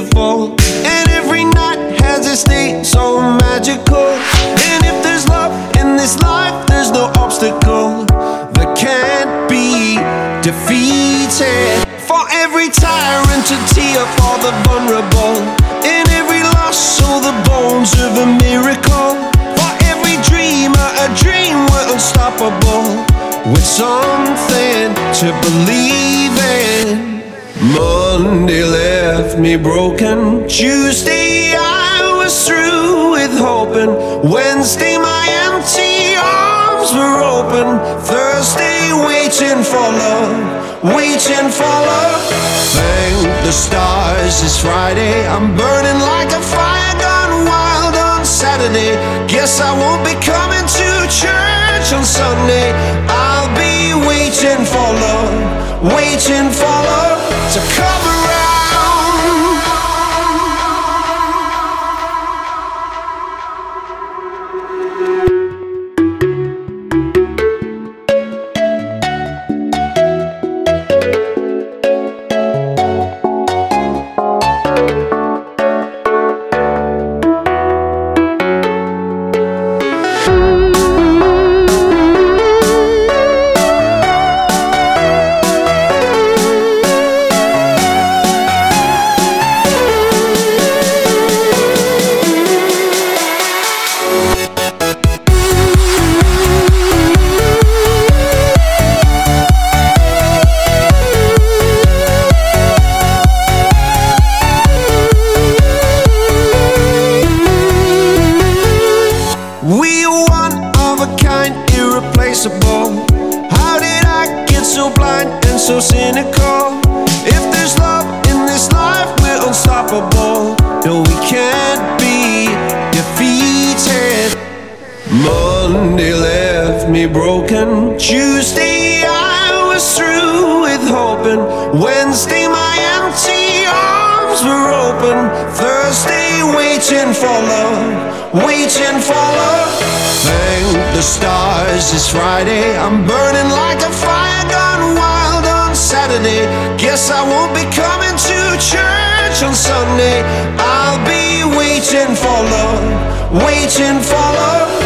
beautiful, and every night has its day so magical. And if there's love in this life, there's no obstacle that can't be defeated. For every tyrant, a tear for the vulnerable. In every loss, so the bones of a miracle. For every dreamer, a dream we're unstoppable, with something to believe in. Monday left me broken. Tuesday I was through with hoping. Wednesday my empty arms were open. Thursday waiting for love, waiting for love. Thank the stars it's Friday. I'm burning like a fire gone wild on Saturday. Guess I won't be coming to church on Sunday. I'll be waiting for love, waiting for love to come around. We are one of a kind, irreplaceable. How did I get so blind and so cynical? If there's love in this life, we're unstoppable. No, we can't be defeated. Monday left me broken. Tuesday I was through with hoping. Wednesday my empty arms were open. Thursday waiting for love, waiting for love. Thank the stars it's Friday. I'm burning like a fire gone wild on Saturday. Guess I won't be coming to church on Sunday. I'll be waiting for love, waiting for love